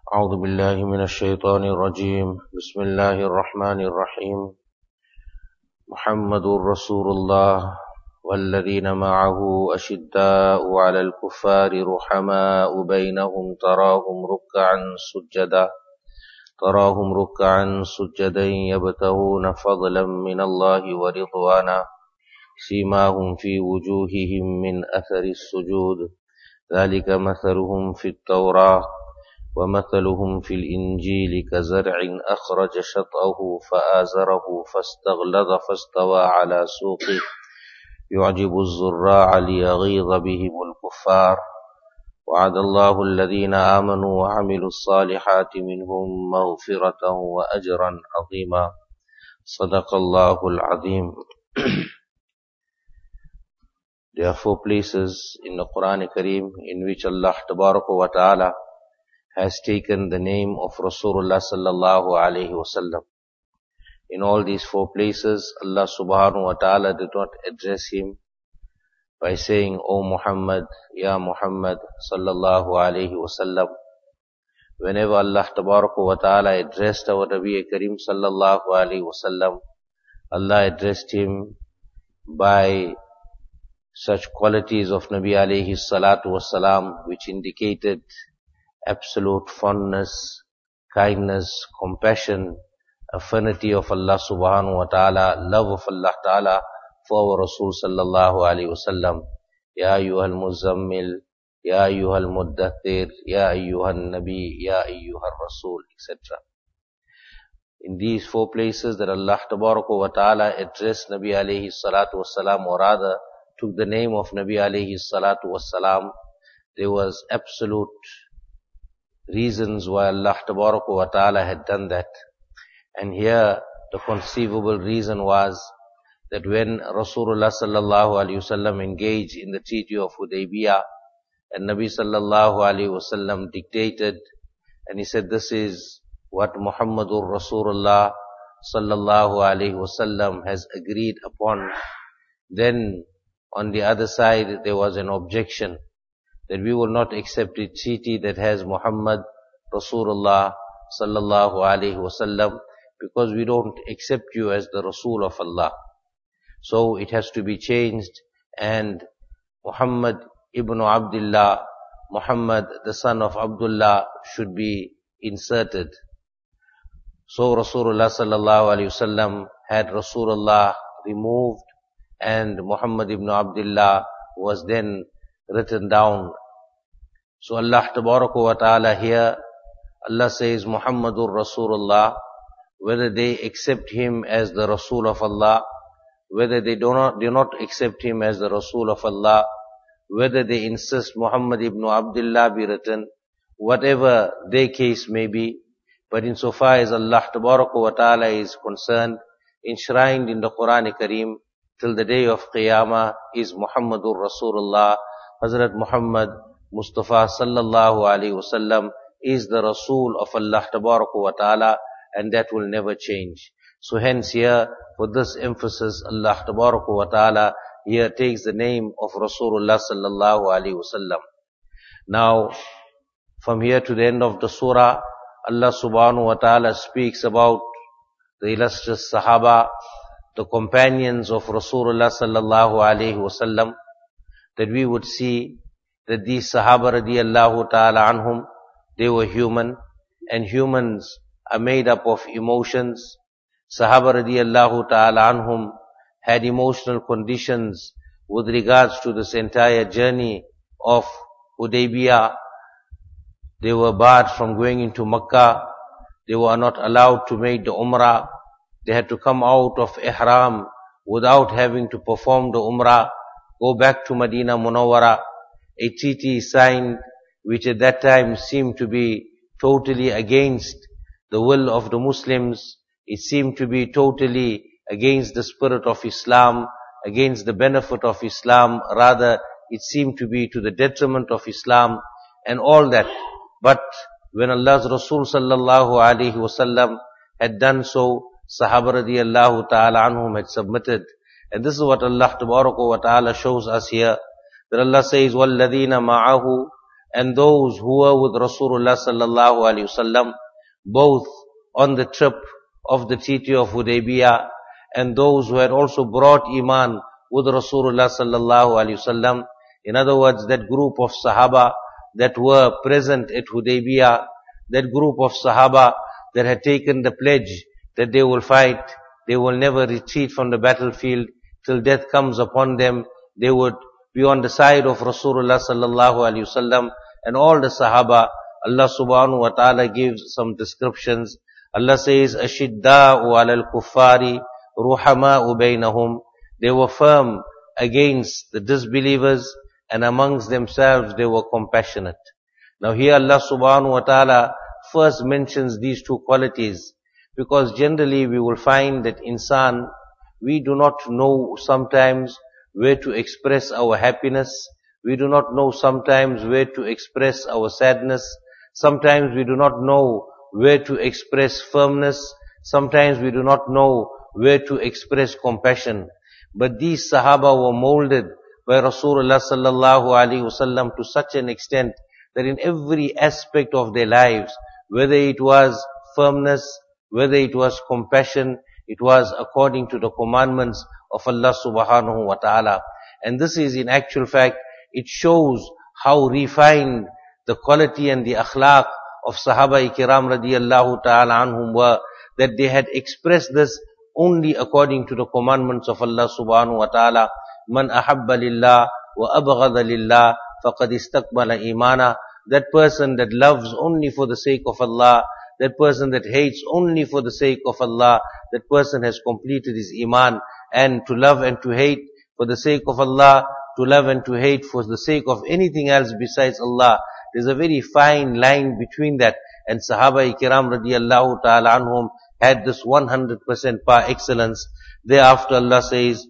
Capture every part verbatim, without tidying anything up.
أعوذ بالله من الشيطان الرجيم بسم الله الرحمن الرحيم محمد رسول الله والذين معه أشداء على الكفار رحماء بينهم تراهم ركعا سجدا تراهم ركعا سجدا يبتغون فضلا من الله ورضوانا سيماهم في وجوههم من أثر السجود ذلك مثلهم في التوراة ومثلهم في الإنجيل كزرع أخرج شطأه فآزره فاستغلظ فاستوى على سوقه يعجب الزراع ليغيظ بهم الكفار وعد الله الذين آمنوا وعملوا الصالحات منهم مغفرة وأجرا عظيما صدق الله العظيم. There are four places in the Quran Kareem in which Allah Tabaraka wa Ta'ala has taken the name of Rasulullah sallallahu alayhi wasallam. In all these four places, Allah subhanahu wa ta'ala did not address him by saying, O Muhammad, Ya Muhammad sallallahu alayhi wasallam. Whenever Allah tabaraka wa ta'ala addressed our Nabi Kareem sallallahu alayhi wasallam, Allah addressed him by such qualities of Nabi alayhi salatu wasalam which indicated absolute fondness, kindness, compassion, affinity of Allah subhanahu wa ta'ala, love of Allah ta'ala for our Rasul sallallahu alayhi wasallam. Ya ayyuhal muzammil, Ya ayyuhal muddathir, Ya ayyuhal nabi, Ya ayyuhal rasul, et cetera. In these four places that Allah tabaraka wa ta'ala addressed Nabi alayhi salatu wasalam, or rather took the name of Nabi alayhi salatu wasalam, there was absolute reasons why Allah Tabaraka wa Ta'ala had done that. And here the conceivable reason was that when Rasulullah sallallahu alaihi wasallam engaged in the treaty of Hudaybiyah, and Nabi sallallahu alaihi wasallam dictated, and he said, this is what Muhammadur Rasulullah sallallahu alaihi wasallam has agreed upon, then on the other side there was an objection that we will not accept a treaty that has Muhammad Rasulullah sallallahu alaihi wasallam, because we don't accept you as the Rasul of Allah. So it has to be changed, and Muhammad ibn Abdullah, Muhammad the son of Abdullah, should be inserted. So Rasulullah sallallahu alaihi wasallam had Rasulullah removed, and Muhammad ibn Abdullah was then written down. So Allah Tabaraka wa Ta'ala here, Allah says Muhammadur Rasulullah, whether they accept him as the Rasul of Allah, whether they do not, do not accept him as the Rasul of Allah, whether they insist Muhammad ibn Abdullah be written, whatever their case may be, but insofar as Allah Tabaraka wa Ta'ala is concerned, enshrined in the Quran Kareem till the day of Qiyamah is Muhammadur Rasulullah. Hazrat Muhammad Mustafa sallallahu alaihi wasallam is the Rasul of Allah Tabaraka wa Ta'ala, and that will never change. So hence here, for this emphasis, Allah Tabaraka wa Ta'ala here takes the name of Rasulullah sallallahu alaihi wasallam. Now, from here to the end of the surah, Allah subhanahu wa ta'ala speaks about the illustrious Sahaba, the companions of Rasulullah sallallahu alaihi wasallam, that we would see that these Sahaba radiyallahu ta'ala anhum, they were human, and humans are made up of emotions. Sahaba radiyallahu ta'ala anhum had emotional conditions with regards to this entire journey of Hudaybiyah. They were barred from going into Makkah. They were not allowed to make the Umrah. They had to come out of Ihram without having to perform the Umrah, go back to Medina Munawwara. A treaty signed which at that time seemed to be totally against the will of the Muslims. It seemed to be totally against the spirit of Islam, against the benefit of Islam. Rather, it seemed to be to the detriment of Islam and all that. But when Allah's Rasul sallallahu alaihi wasallam had done so, Sahaba radiyallahu ta'ala anhum had submitted. And this is what Allah Tabaraka wa Ta'ala shows us here. That Allah says, وَالَّذِينَ مَعَهُ, and those who were with Rasulullah sallallahu alaihi wasallam, both on the trip of the Treaty of Hudaybiyah, and those who had also brought Iman with Rasulullah sallallahu alaihi wasallam. In other words, that group of Sahaba that were present at Hudaybiyah, that group of Sahaba that had taken the pledge that they will fight, they will never retreat from the battlefield till death comes upon them. They would be on the side of Rasulullah sallallahu alaihi wasallam, and all the Sahaba. Allah subhanahu wa ta'ala gives some descriptions. Allah says, "Ashidda'u 'alal kuffari, ruhama'u bainahum." They were firm against the disbelievers, and amongst themselves they were compassionate. Now here Allah subhanahu wa ta'ala first mentions these two qualities, because generally we will find that insan, we do not know sometimes where to express our happiness. We do not know sometimes where to express our sadness. Sometimes we do not know where to express firmness. Sometimes we do not know where to express compassion. But these Sahaba were molded by Rasulullah sallallahu alaihi wasallam to such an extent that in every aspect of their lives, whether it was firmness, whether it was compassion, it was according to the commandments of Allah subhanahu wa ta'ala. And this is in actual fact, it shows how refined the quality and the akhlaq of Sahaba Kiram radiyallahu ta'ala anhum were, that they had expressed this only according to the commandments of Allah subhanahu wa ta'ala. Man ahabba lillah wa abghada lillah faqad istaqbala imana. That person that loves only for the sake of Allah, that person that hates only for the sake of Allah, that person has completed his iman. And to love and to hate for the sake of Allah, to love and to hate for the sake of anything else besides Allah, there's a very fine line between that. And Sahaba Kiram radiyallahu ta'ala anhum had this one hundred percent par excellence. Thereafter Allah says,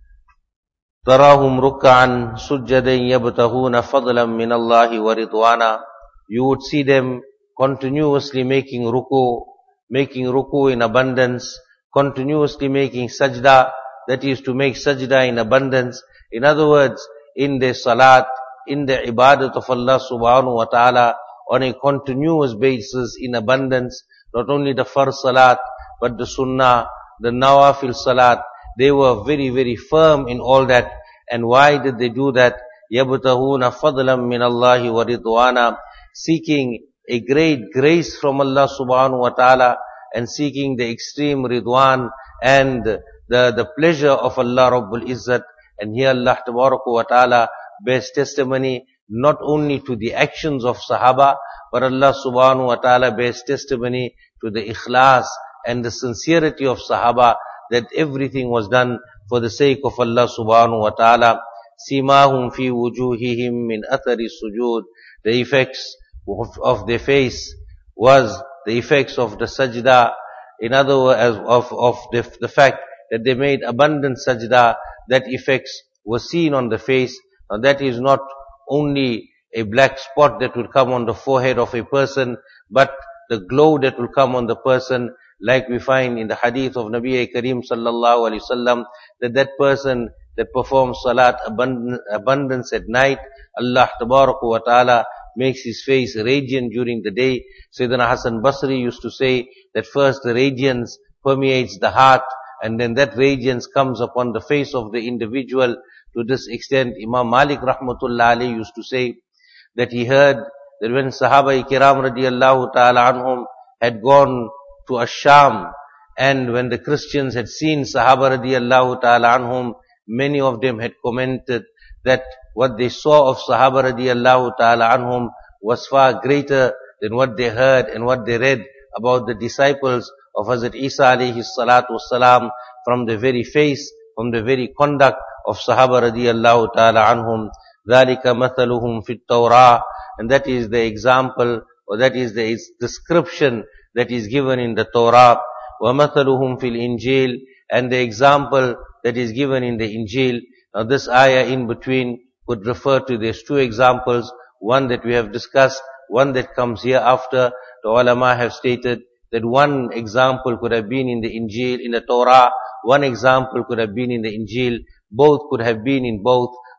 تَرَاهُمْ رُكَّعًا سُجَّدًا يَبْتَغُونَ فَضْلًا مِنَ اللَّهِ وَرِضْوَانًا. You would see them continuously making ruku, making ruku in abundance, continuously making sajda, that is to make sajda in abundance. In other words, in their salat, in the ibadat of Allah subhanahu wa ta'ala, on a continuous basis in abundance, not only the farz salat, but the sunnah, the nawafil salat. They were very, very firm in all that. And why did they do that? يَبْتَغُونَ فَضْلًا مِنَ اللَّهِ وَرِضْوَانًا. Seeking a great grace from Allah subhanahu wa ta'ala, and seeking the extreme ridwan and the, the pleasure of Allah Rabbul Izzat. And here Allah tabaraka wa ta'ala bears testimony not only to the actions of Sahaba, but Allah subhanahu wa ta'ala bears testimony to the ikhlas and the sincerity of Sahaba, that everything was done for the sake of Allah subhanahu wa ta'ala. Simahum fi wujuhihim min athari sujud. The effects of, of their face was the effects of the sajda. In other words, of, of the, the fact that they made abundant sajda, that effects were seen on the face. Now that is not only a black spot that will come on the forehead of a person, but the glow that will come on the person, like we find in the hadith of Nabi Kareem sallallahu alaihi wasallam, that that person that performs salat abundance, abundance at night, Allah tabaraka wa ta'ala makes his face radiant during the day. Sayyidina Hasan Basri used to say that first the radiance permeates the heart, and then that radiance comes upon the face of the individual. To this extent, Imam Malik rahmatullah alayhi used to say that he heard that when Sahaba Kiram radiyallahu ta'ala anhum had gone to Asham, and when the Christians had seen Sahaba radiyallahu ta'ala anhum, many of them had commented that what they saw of Sahaba radiyallahu ta'ala anhum was far greater than what they heard and what they read about the disciples of Hazrat Isa alayhi salatu wassalam, from the very face, from the very conduct of Sahaba radiyallahu ta'ala anhum. ذَلِكَ مَثَلُهُمْ فِي التَّوْرَاةِ. And that is the example, or that is the description that is given in the Torah. وَمَثَلُهُمْ فِي الْإِنْجِيلِ. And the example that is given in the Injil. Now this ayah in between could refer to these two examples, one that we have discussed, one that comes hereafter. The ulama have stated that one example could have been in the Injil, in the Torah, one example could have been in the Injil, both could have been in both.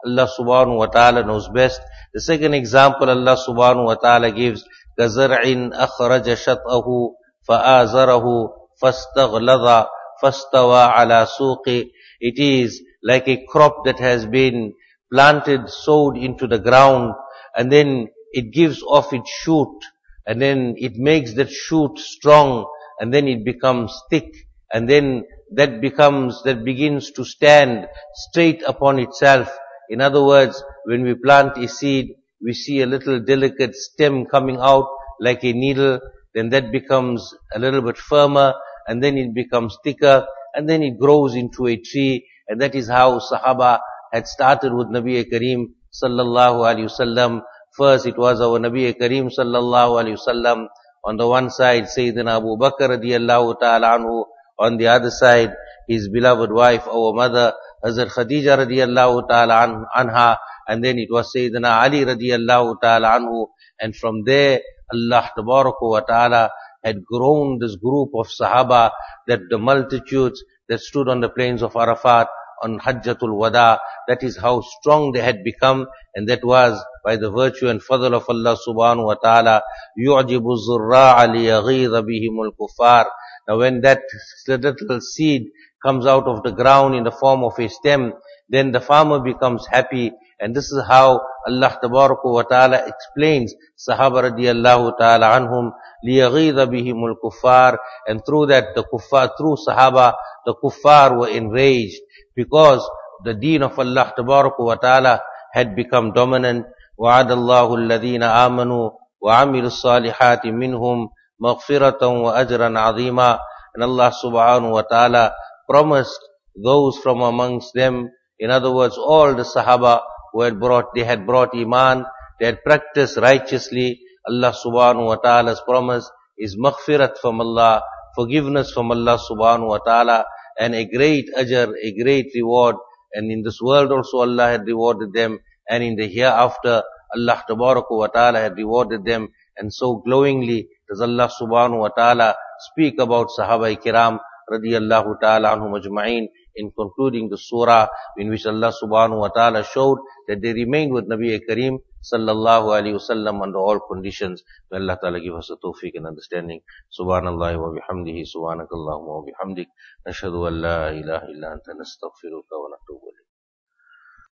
Allah subhanahu wa ta'ala knows best. The second example Allah subhanahu wa ta'ala gives, كَزَرْعٍ أَخْرَجَ شَطْأَهُ فَآزَرَهُ فَاسْتَغْلَظَ فَاسْتَوَى عَلَى سُوقِهِ. It is like a crop that has been planted, sowed into the ground, and then it gives off its shoot, and then it makes that shoot strong, and then it becomes thick, and then that becomes, that begins to stand straight upon itself. In other words, when we plant a seed, we see a little delicate stem coming out like a needle, then that becomes a little bit firmer, and then it becomes thicker, and then it grows into a tree. And that is how Sahaba had started with Nabi Kareem sallallahu alayhi wasallam. First it was our Nabi Kareem sallallahu alayhi wasallam. On the one side, Sayyidina Abu Bakr radiyallahu ta'ala anhu. On the other side, his beloved wife, our mother, Hazrat Khadija radiyallahu ta'ala anha. And then it was Sayyidina Ali radiyallahu ta'ala anhu. And from there, Allah tabaraka wa ta'ala had grown this group of Sahaba, that the multitudes that stood on the plains of Arafat on Hajjatul Wada, that is how strong they had become, and that was by the virtue and fadl of Allah subhanahu wa ta'ala. يُعْجِبُ الزُّرَّاعَ لِيَغِيظَ بِهِمُ الْكُفَّارِ. Now when that little seed comes out of the ground in the form of a stem, then the farmer becomes happy. And this is how Allah tabaraka wa ta'ala explains Sahaba radiyallahu ta'ala anhum, لِيَغِيظَ بِهِمُ الْكُفَّارِ. And through that, the kuffar, through Sahaba, the kuffar were enraged, because the deen of Allah tabaraka wa ta'ala had become dominant. وَعَدَ اللَّهُ الَّذِينَ آمَنُوا وَعَمِلُوا الصَّالِحَاتِ مِنْهُمْ مَغْفِرَةً وَأَجْرًا عَظِيمًا. And Allah subhanahu wa ta'ala promised those from amongst them, in other words, all the Sahaba who had brought, they had brought Iman, they had practiced righteously. Allah subhanahu wa ta'ala's promise is maghfirat from Allah, forgiveness from Allah subhanahu wa ta'ala, and a great ajr, a great reward. And in this world also Allah had rewarded them, and in the hereafter Allah tabaraka wa ta'ala had rewarded them. And so glowingly does Allah subhanahu wa ta'ala speak about Sahaba Kiram radiyallahu ta'ala anhum ajma'in, in concluding the surah, in which Allah subhanahu wa ta'ala showed that they remained with Nabi Kareem sallallahu alayhi wasallam under all conditions. May Allah ta'ala give us a tawfiq and understanding. Subhanallah wa bihamdihi, subhanakallahumma wa bihamdik, nashhadu an la ilaha illa anta nastaghfiruka wa natubu ilayk.